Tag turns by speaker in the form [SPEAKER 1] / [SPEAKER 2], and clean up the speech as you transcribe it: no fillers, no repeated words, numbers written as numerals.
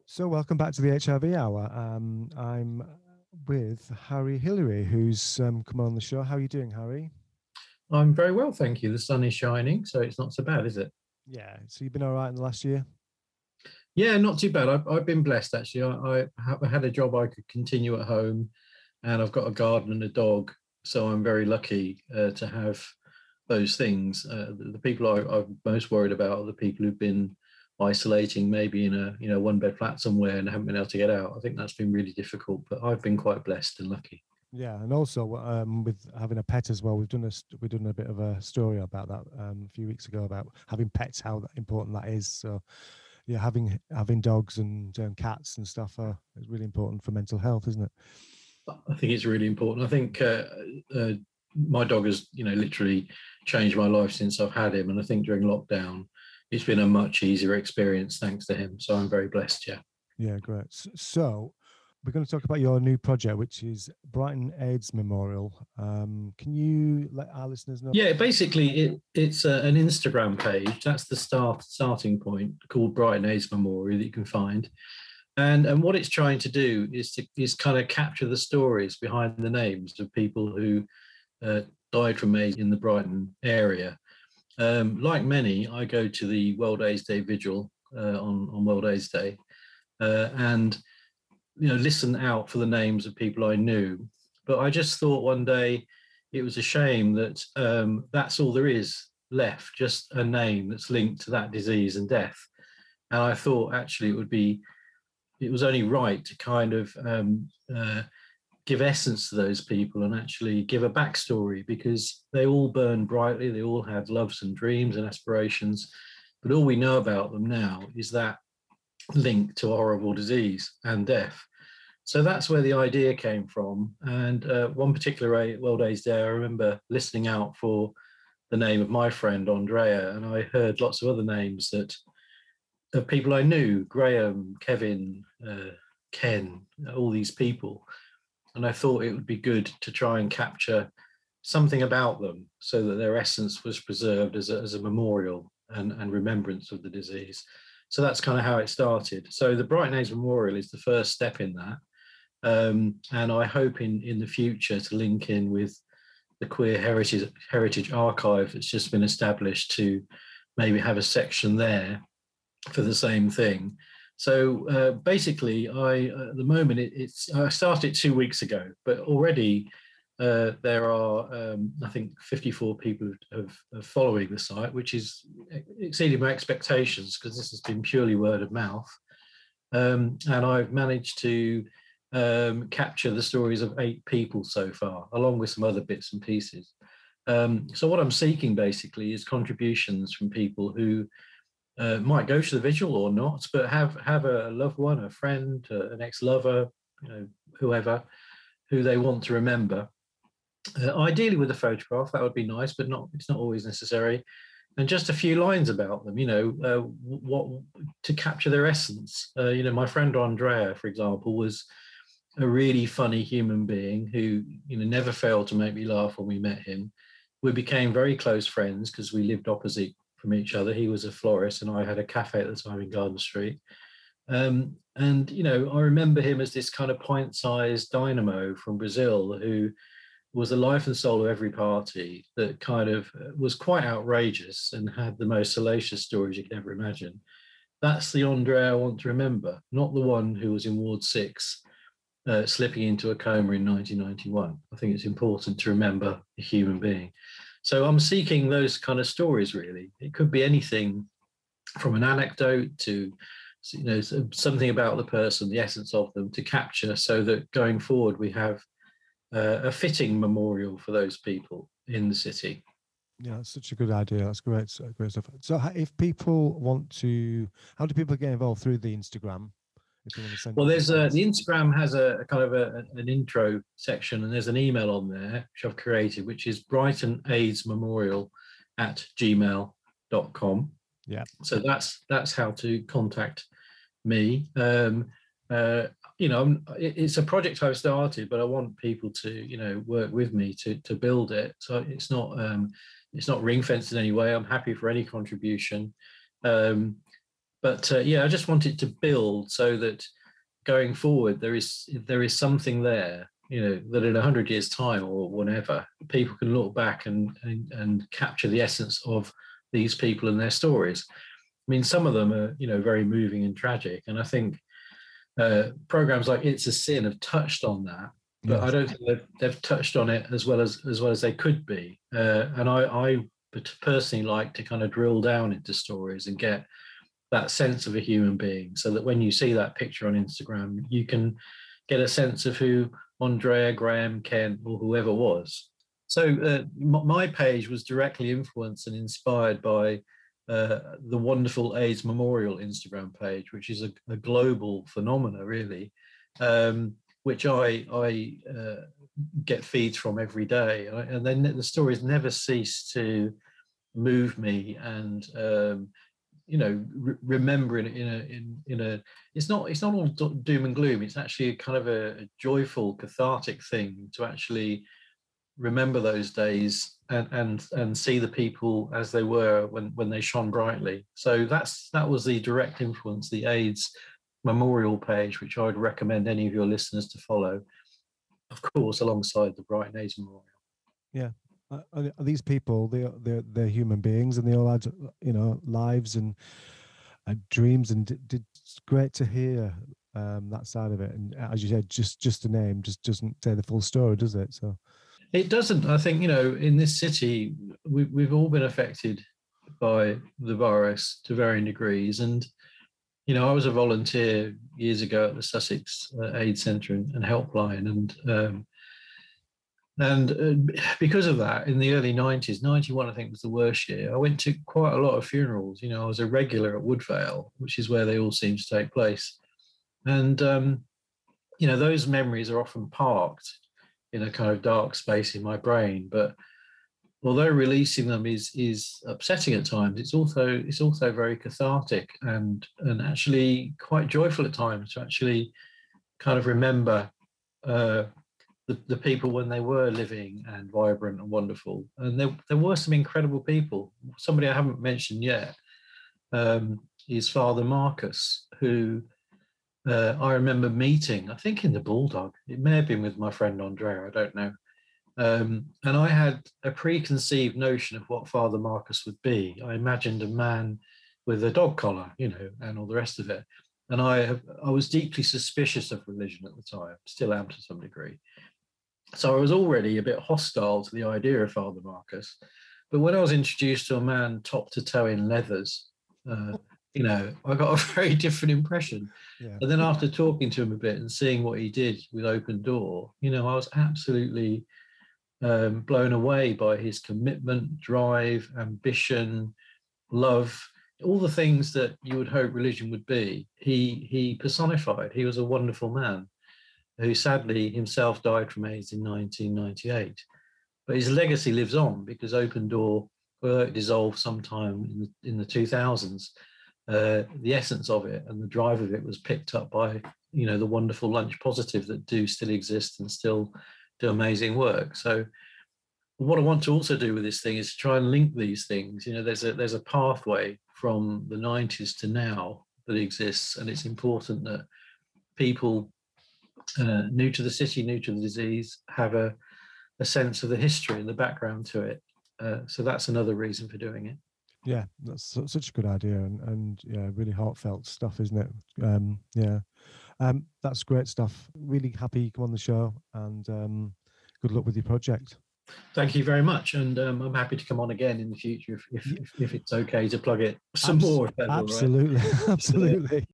[SPEAKER 1] So, welcome back to the HRV Hour. I'm with Harry Hillary, who's come on the show. How are you doing, Harry?
[SPEAKER 2] I'm very well, thank you. The sun is shining, so it's not so bad, is it?
[SPEAKER 1] Yeah. So, you've been all right in the last year?
[SPEAKER 2] Yeah, not too bad. I've been blessed actually. I had a job I could continue at home, and I've got a garden and a dog, so I'm very lucky to have those things. The people I'm most worried about are the people who've been isolating, maybe in a one bed flat somewhere and haven't been able to get out. I think that's been really difficult, but I've been quite blessed and lucky.
[SPEAKER 1] Yeah, and also with having a pet as well, we've done a bit of a story about that a few weeks ago about having pets, how important that is. So, yeah, having dogs and cats and stuff is really important for mental health, isn't it?
[SPEAKER 2] I think it's really important. I think uh, my dog has, literally changed my life since I've had him, and I think during lockdown, it's been a much easier experience thanks to him. So I'm very blessed. Yeah.
[SPEAKER 1] Yeah, great. So, we're going to talk about your new project, which is Brighton AIDS Memorial. Can you let our listeners know?
[SPEAKER 2] Yeah, basically, it's an Instagram page. That's the starting point called Brighton AIDS Memorial that you can find, and what it's trying to do is kind of capture the stories behind the names of people who uh, died from AIDS in the Brighton area. Like many, I go to the World AIDS Day vigil on World AIDS Day, and listen out for the names of people I knew. But I just thought one day it was a shame that that's all there is left, just a name that's linked to that disease and death. And I thought actually it was only right to kind of give essence to those people and actually give a backstory because they all burned brightly, they all had loves and dreams and aspirations. But all we know about them now is that link to a horrible disease and death. So that's where the idea came from. And one particular World AIDS Day, I remember listening out for the name of my friend Andrea, and I heard lots of other names that of people I knew: Graham, Kevin, Ken, all these people. And I thought it would be good to try and capture something about them so that their essence was preserved as a memorial and remembrance of the disease. So that's kind of how it started. So the Brighton AIDS Memorial is the first step in that. And I hope in the future to link in with the Queer Heritage Archive that's just been established to maybe have a section there for the same thing. So basically, at the moment I started 2 weeks ago, but already there are I think 54 people have following the site, which is exceeding my expectations because this has been purely word of mouth. And I've managed to capture the stories of 8 people so far, along with some other bits and pieces. So what I'm seeking basically is contributions from people who might go to the vigil or not, but have a loved one, a friend, an ex-lover, whoever, who they want to remember. Ideally with a photograph, that would be nice, but it's not always necessary. And just a few lines about them, what to capture their essence. My friend Andrea, for example, was a really funny human being who never failed to make me laugh when we met him. We became very close friends because we lived opposite from each other. He was a florist and I had a cafe at the time in Garden Street. And I remember him as this kind of pint-sized dynamo from Brazil who was the life and soul of every party, that kind of was quite outrageous and had the most salacious stories you could ever imagine. That's the Andre I want to remember, not the one who was in Ward 6 slipping into a coma in 1991. I think it's important to remember a human being. So I'm seeking those kind of stories, really. It could be anything from an anecdote to something about the person, the essence of them, to capture so that going forward we have a fitting memorial for those people in the city.
[SPEAKER 1] Yeah, that's such a good idea. That's great, great stuff. So, if people want to, how do people get involved through the Instagram? If they want to send
[SPEAKER 2] Well,
[SPEAKER 1] you
[SPEAKER 2] the
[SPEAKER 1] details.
[SPEAKER 2] Instagram has a kind of an intro section, and there's an email on there which I've created, which is Brighton AIDS Memorial at gmail.com.
[SPEAKER 1] Yeah.
[SPEAKER 2] So that's how to contact me. It's a project I've started, but I want people to work with me to build it. So it's not ring fenced in any way. I'm happy for any contribution. But yeah, I just want it to build so that going forward there is something there, that in 100 years' time or whenever, people can look back and capture the essence of these people and their stories. I mean, some of them are very moving and tragic, and I think programs like It's a Sin have touched on that, but yes. I don't think they've touched on it as well as they could be. And I personally like to kind of drill down into stories and get that sense of a human being, so that when you see that picture on Instagram, you can get a sense of who Andrea, Graham, Ken, or whoever was. So my page was directly influenced and inspired by the wonderful AIDS Memorial Instagram page, which is a global phenomena, really, which I get feeds from every day, and then the stories never cease to move me, and remembering in a it's not all doom and gloom. It's actually a kind of a joyful, cathartic thing to actually remember those days and see the people as they were when they shone brightly. So that was the direct influence, the AIDS Memorial page, which I would recommend any of your listeners to follow, of course, alongside the Brighton AIDS Memorial.
[SPEAKER 1] Yeah. Are these people, they're human beings, and they all had lives and dreams, and it's great to hear that side of it. And as you said, just a name just doesn't say the full story, does it? So
[SPEAKER 2] it doesn't. I think in this city we've all been affected by the virus to varying degrees, and I was a volunteer years ago at the Sussex AIDS Centre and Helpline, and because of that, in the early 90s, 91, I think, was the worst year. I went to quite a lot of funerals. I was a regular at Woodvale, which is where they all seem to take place. And, those memories are often parked in a kind of dark space in my brain. But although releasing them is upsetting at times, it's also very cathartic and actually quite joyful at times to actually kind of remember the people when they were living and vibrant and wonderful. And there were some incredible people. Somebody I haven't mentioned yet is Father Marcus, who I remember meeting, I think in the Bulldog. It may have been with my friend Andrea, I don't know. And I had a preconceived notion of what Father Marcus would be. I imagined a man with a dog collar, and all the rest of it. And I was deeply suspicious of religion at the time, still am to some degree. So I was already a bit hostile to the idea of Father Marcus. But when I was introduced to a man top to toe in leathers, I got a very different impression. Yeah. And then after talking to him a bit and seeing what he did with Open Door, I was absolutely blown away by his commitment, drive, ambition, love, all the things that you would hope religion would be. He personified. He was a wonderful man who sadly himself died from AIDS in 1998. But his legacy lives on, because Open Door, although it dissolved sometime in the 2000s, the essence of it and the drive of it was picked up by, the wonderful Lunch Positive that do still exist and still do amazing work. So what I want to also do with this thing is to try and link these things. There's a pathway from the 90s to now that exists, and it's important that people new to the city, new to the disease, have a sense of the history and the background to it. So that's another reason for doing it.
[SPEAKER 1] Yeah, that's such a good idea, and yeah, really heartfelt stuff, isn't it? That's great stuff. Really happy you come on the show, and good luck with your project.
[SPEAKER 2] Thank you very much, and I'm happy to come on again in the future if it's okay to plug it some more.
[SPEAKER 1] Absolutely, right. Absolutely.